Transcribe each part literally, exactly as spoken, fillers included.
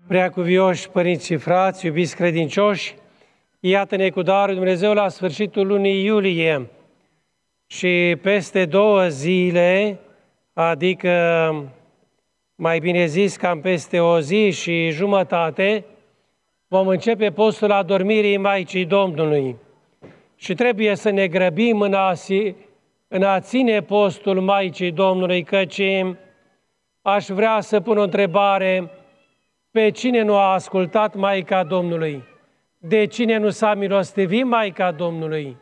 Preacuvioși părinți și frați, iubiți credincioși, iată-ne cu darul Dumnezeu la sfârșitul lunii iulie și peste două zile, adică mai bine zis cam peste o zi și jumătate, vom începe postul adormirii Maicii Domnului. Și trebuie să ne grăbim în a, în a ține postul Maicii Domnului, căci aș vrea să pun o întrebare: pe cine nu a ascultat Maica Domnului? De cine nu s-a milostivit Maica Domnului?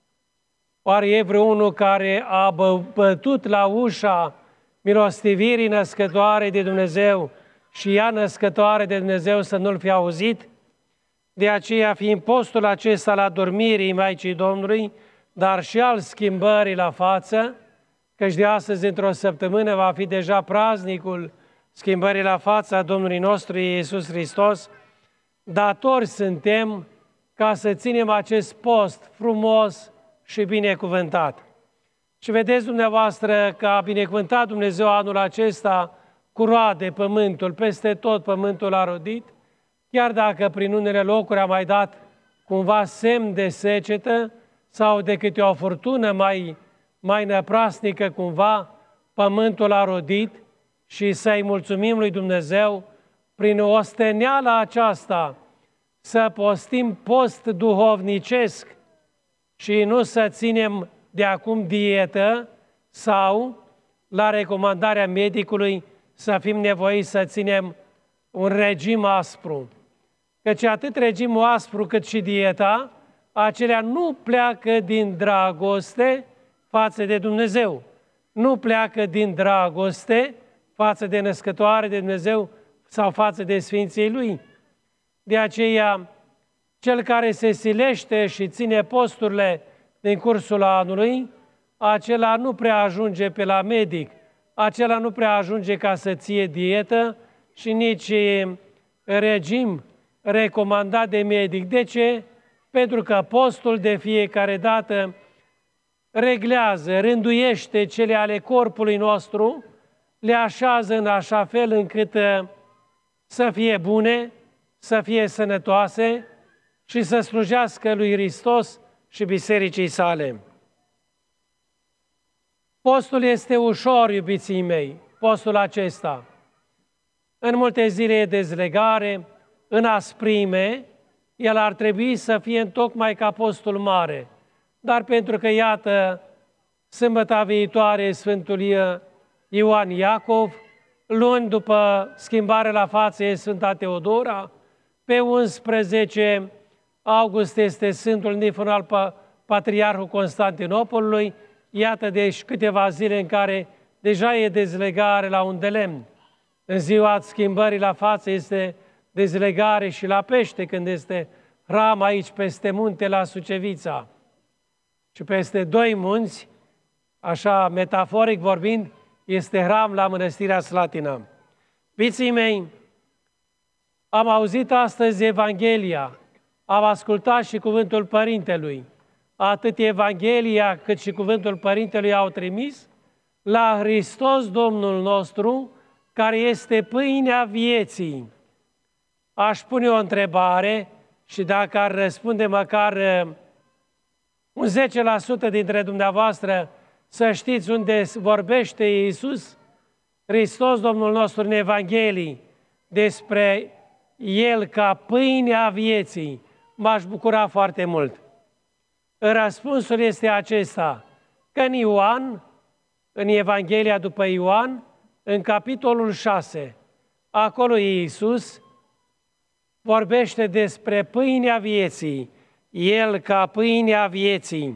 Oare e vreunul care a bătut la ușa milostivirii născătoare de Dumnezeu și ea născătoare de Dumnezeu să nu-l fi auzit? De aceea, fiind postul acesta la dormirii Maicii Domnului, dar și al schimbării la față, căci de astăzi, într-o săptămână, va fi deja praznicul schimbării la fața Domnului nostru Iisus Hristos, datori suntem ca să ținem acest post frumos și binecuvântat. Și vedeți dumneavoastră că a binecuvântat Dumnezeu anul acesta cu roade pământul, peste tot pământul a rodit, chiar dacă prin unele locuri a mai dat cumva semn de secetă sau de câte o furtună mai, mai năprasnică cumva, pământul a rodit și să-i mulțumim lui Dumnezeu prin osteneala aceasta să postim post duhovnicesc și nu să ținem de acum dietă sau, la recomandarea medicului, să fim nevoiți să ținem un regim aspru. Căci atât regimul aspru cât și dieta, acelea nu pleacă din dragoste față de Dumnezeu, nu pleacă din dragoste față de născătoare de Dumnezeu sau față de Sfinții Lui. De aceea, cel care se silește și ține posturile din cursul anului, acela nu prea ajunge pe la medic, acela nu prea ajunge ca să ție dietă și nici regim recomandat de medic. De ce? Pentru că postul de fiecare dată reglează, rânduiește cele ale corpului nostru, le așează în așa fel încât să fie bune, să fie sănătoase și să slujească lui Hristos și bisericii sale. Postul este ușor, iubiții mei, postul acesta. În multe zile e dezlegare, în asprime, el ar trebui să fie întocmai ca postul mare. Dar pentru că, iată, sâmbăta viitoare Sfântul Ioan Iacov, luni după schimbare la față e Sfânta Teodora, pe unsprezece august este Sfântul Nifon al Patriarhul Constantinopolului, iată deci câteva zile în care deja e dezlegare la un de lemn. În ziua schimbării la față este dezlegare și la Pește, când este hram aici peste munte la Sucevița. Și peste doi munți, așa metaforic vorbind, este hram la Mănăstirea Slatina. Fiții mei, am auzit astăzi Evanghelia, am ascultat și cuvântul Părintelui. Atât Evanghelia cât și cuvântul Părintelui au trimis la Hristos Domnul nostru, care este pâinea vieții. Aș pune o întrebare și dacă ar răspunde măcar un zece la sută dintre dumneavoastră, să știți unde vorbește Iisus Hristos Domnul nostru în Evanghelii despre El ca pâinea vieții, m-aș bucura foarte mult. Răspunsul este acesta, că în Ioan, în Evanghelia după Ioan, în capitolul șase, acolo Iisus vorbește despre pâinea vieții, El ca pâinea vieții.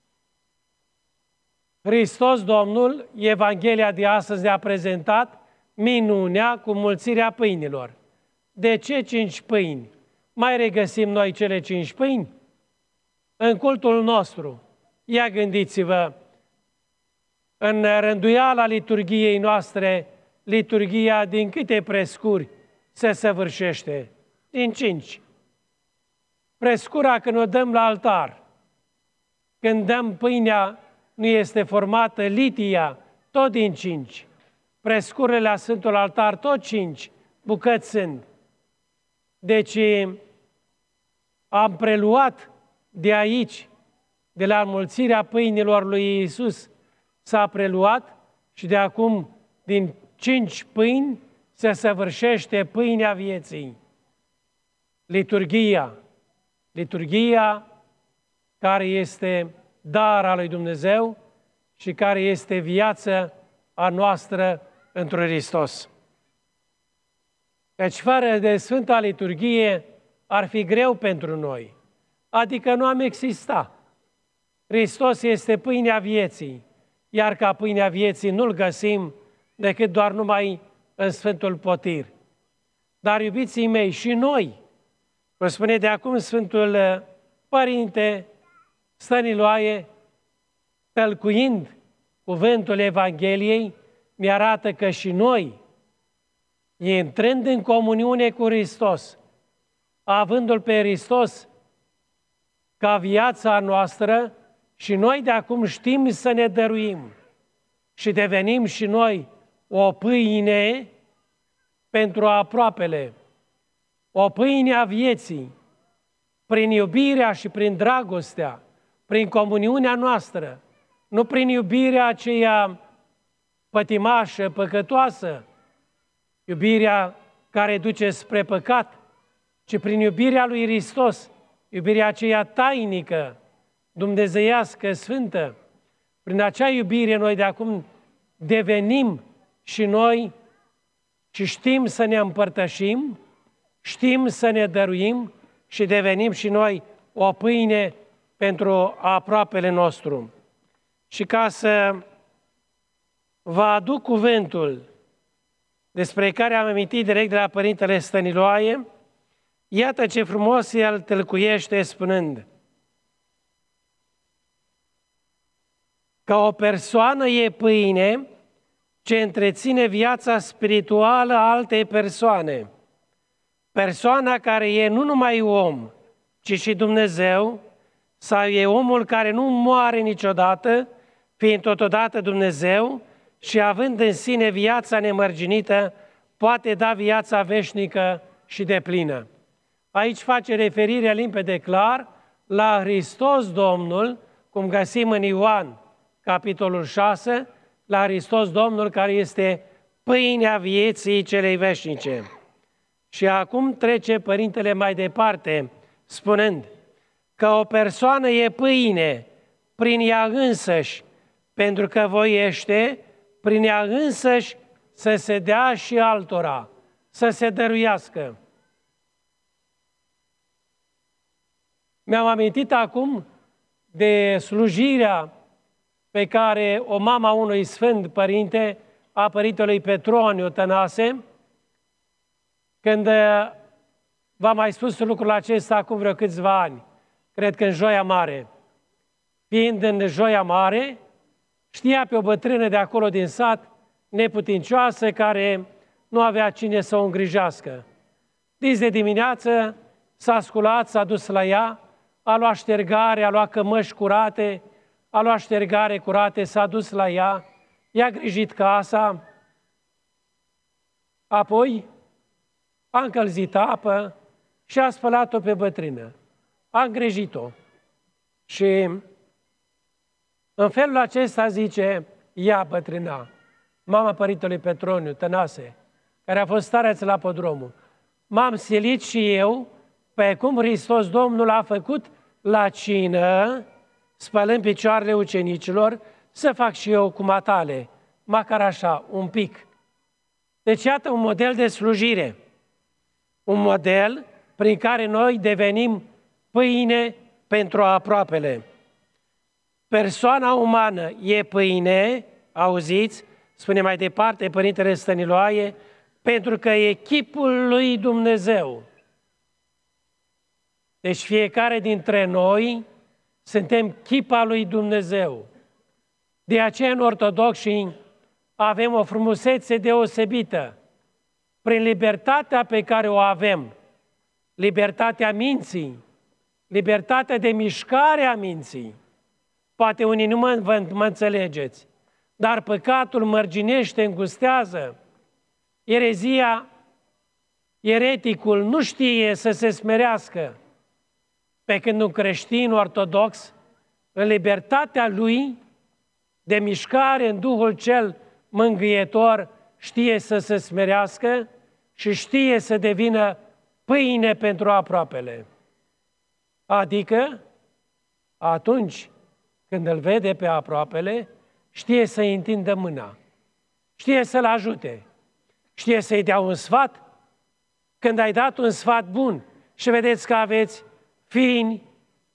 Hristos Domnul, Evanghelia de astăzi ne-a prezentat minunea cu mulțirea pâinilor. De ce cinci pâini? Mai regăsim noi cele cinci pâini? În cultul nostru, ia gândiți-vă, în rânduiala liturgiei noastre, liturgia din câte prescuri se săvârșește? Din cinci. Prescura când o dăm la altar, când dăm pâinea, nu este formată litia, tot din cinci. Prescurile la Sfântul Altar, tot cinci bucăți sunt. Deci am preluat de aici, de la înmulțirea pâinilor lui Iisus, s-a preluat și de acum din cinci pâini se săvârșește pâinea vieții. Liturghia, liturghia care este dar al lui Dumnezeu și care este viața a noastră într Hristos. Deci fără de Sfânta Liturghie ar fi greu pentru noi, adică nu am exista. Hristos este pâinea vieții, iar ca pâinea vieții nu-L găsim decât doar numai în Sfântul Potir. Dar, iubiții mei, și noi, vă spune de acum Sfântul Părinte Stăniloae, tălcuind cuvântul Evangheliei, mi-arată că și noi, intrând în comuniune cu Hristos, avându-L pe Hristos ca viața noastră, și noi de acum știm să ne dăruim și devenim și noi o pâine pentru aproapele, o pâine a vieții, prin iubirea și prin dragostea, prin comuniunea noastră, nu prin iubirea aceea pătimașă, păcătoasă, iubirea care duce spre păcat, ci prin iubirea lui Hristos, iubirea aceea tainică, dumnezeiască, sfântă. Prin acea iubire noi de acum devenim și noi și știm să ne împărtășim, știm să ne dăruim și devenim și noi o pâine pentru aproapele nostru. Și ca să vă aduc cuvântul despre care am amintit direct de la Părintele Stăniloae, iată ce frumos el tălcuiește spunând că o persoană e pâine ce întreține viața spirituală a altei persoane. Persoana care e nu numai om, ci și Dumnezeu, sau e omul care nu moare niciodată, fiind totodată Dumnezeu și având în sine viața nemărginită, poate da viața veșnică și deplină. Aici face referire limpede clar la Hristos Domnul, cum găsim în Ioan, capitolul șase, la Hristos Domnul care este pâinea vieții celei veșnice. Și acum trece Părintele mai departe, spunând că o persoană e pâine prin ea însăși, pentru că voiește prin ea însăși să se dea și altora, să se dăruiască. Mi-am amintit acum de slujirea pe care o mama unui sfânt părinte, a Părintelui Petroniu Tănase, când v-am mai spus lucrul acesta acum vreo câțiva ani, cred că în Joia Mare. Fiind în Joia Mare, știa pe o bătrână de acolo din sat, neputincioasă, care nu avea cine să o îngrijească. Dis de dimineață s-a sculat, s-a dus la ea, a luat ștergare, a luat cămăși curate, a luat ștergare curate, s-a dus la ea, i-a grijit casa, apoi a încălzit apă și a spălat-o pe bătrână. A îngrijit-o. Și în felul acesta zice ea, bătrâna, mama Părintelui Petroniu Tănase, care a fost stareț la Podromul, m-am silit și eu, pe cum Hristos Domnul a făcut la cină, spălând picioarele ucenicilor, să fac și eu cu matale, măcar așa, un pic. Deci iată un model de slujire, un model prin care noi devenim pâine pentru aproapele. Persoana umană e pâine, auziți, spune mai departe Părintele Stăniloae, pentru că e chipul lui Dumnezeu. Deci fiecare dintre noi suntem chipa lui Dumnezeu. De aceea în ortodoxi avem o frumusețe deosebită. Prin libertatea pe care o avem, libertatea minții, libertatea de mișcare a minții, poate unii nu mă, mă înțelegeți, dar păcatul mărginește, îngustează, erezia ereticul nu știe să se smerească, pe când un creștin ortodox, în libertatea lui de mișcare în Duhul cel mângâietor, știe să se smerească și știe să devină pâine pentru aproapele. Adică, atunci când îl vede pe aproapele, știe să-i întindă mâna, știe să-l ajute, știe să-i dea un sfat. Când ai dat un sfat bun și vedeți că aveți fini,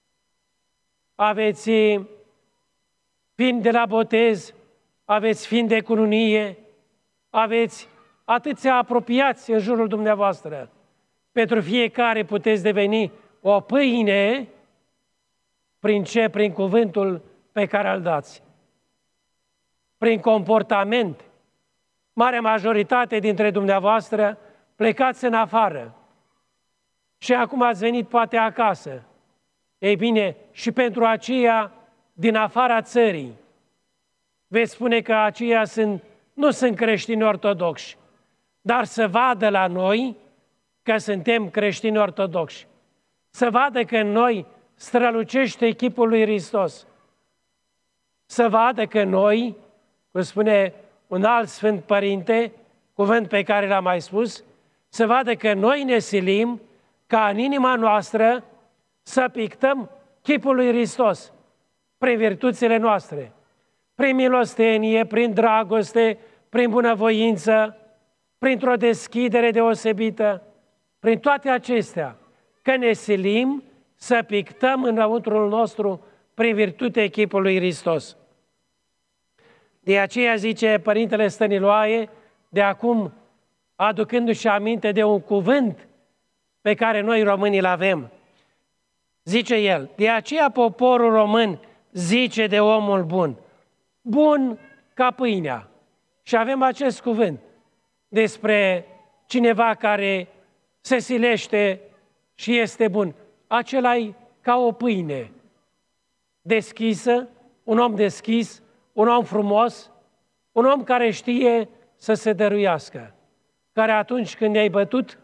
aveți fini de la botez, aveți fini de cununie, aveți atâția apropiați în jurul dumneavoastră. Pentru fiecare puteți deveni o pâine. Prin ce? Prin cuvântul pe care îl dați. Prin comportament. Marea majoritate dintre dumneavoastră plecați în afară și acum ați venit poate acasă. Ei bine, și pentru aceia din afara țării, veți spune că aceia sunt, nu sunt creștini ortodoxi, dar să vadă la noi că suntem creștini ortodoxi. Să vadă că în noi strălucește chipul lui Hristos. Să vadă că noi, cum spune un alt Sfânt Părinte, cuvânt pe care l-am mai spus, să vadă că noi ne silim ca în inima noastră să pictăm chipul lui Hristos prin virtuțile noastre, prin milostenie, prin dragoste, prin bunăvoință, printr-o deschidere deosebită, prin toate acestea, că ne silim să pictăm înăuntrul nostru prin virtutea chipului Hristos. De aceea zice Părintele Stăniloae, de acum aducându-și aminte de un cuvânt pe care noi românii îl avem. Zice el, de aceea poporul român zice de omul bun, bun ca pâinea. Și avem acest cuvânt despre cineva care se silește și este bun. Acela-i ca o pâine deschisă, un om deschis, un om frumos, un om care știe să se dăruiască, care atunci când i-ai bătut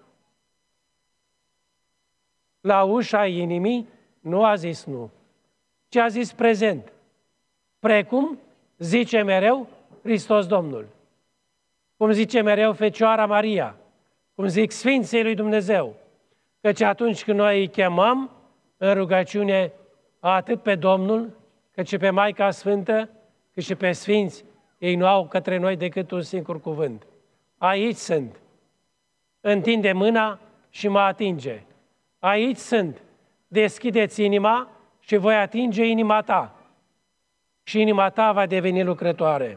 la ușa inimii, nu a zis nu, ci a zis prezent, precum zice mereu Hristos Domnul, cum zice mereu Fecioara Maria, cum zic Sfinții lui Dumnezeu, căci atunci când noi îi chemăm în rugăciune atât pe Domnul, cât și pe Maica Sfântă, cât și pe Sfinți, ei nu au către noi decât un singur cuvânt. Aici sunt. Întinde mâna și mă atinge. Aici sunt. Deschideți inima și voi atinge inima ta. Și inima ta va deveni lucrătoare.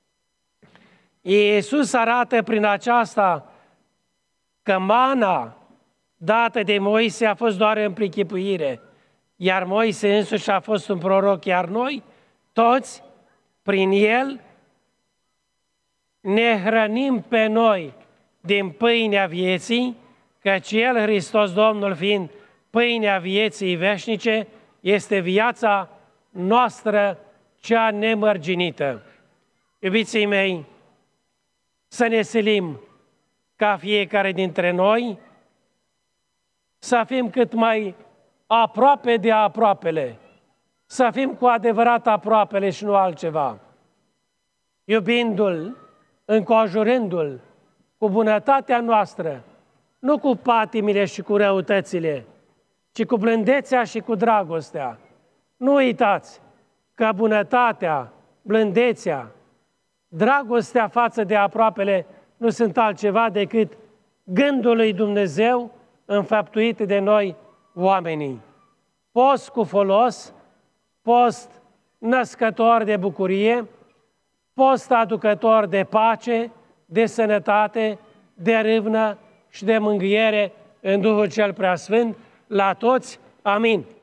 Iisus arată prin aceasta că mana dată de Moise a fost doar în prichipuire, iar Moise însuși a fost un proroc, iar noi, toți, prin el, ne hrănim pe noi din pâinea vieții, căci El, Hristos Domnul, fiind pâinea vieții veșnice, este viața noastră cea nemărginită. Iubiții mei, să ne silim ca fiecare dintre noi, să fim cât mai aproape de aproapele, să fim cu adevărat aproapele și nu altceva, iubindu-L, înconjurându-L cu bunătatea noastră, nu cu patimile și cu răutățile, ci cu blândețea și cu dragostea. Nu uitați că bunătatea, blândețea, dragostea față de aproapele nu sunt altceva decât gândul lui Dumnezeu înfăptuit de noi oamenii. Post cu folos, post născător de bucurie, post aducător de pace, de sănătate, de râvnă și de mângâiere în Duhul cel Preasfânt, la toți. Amin.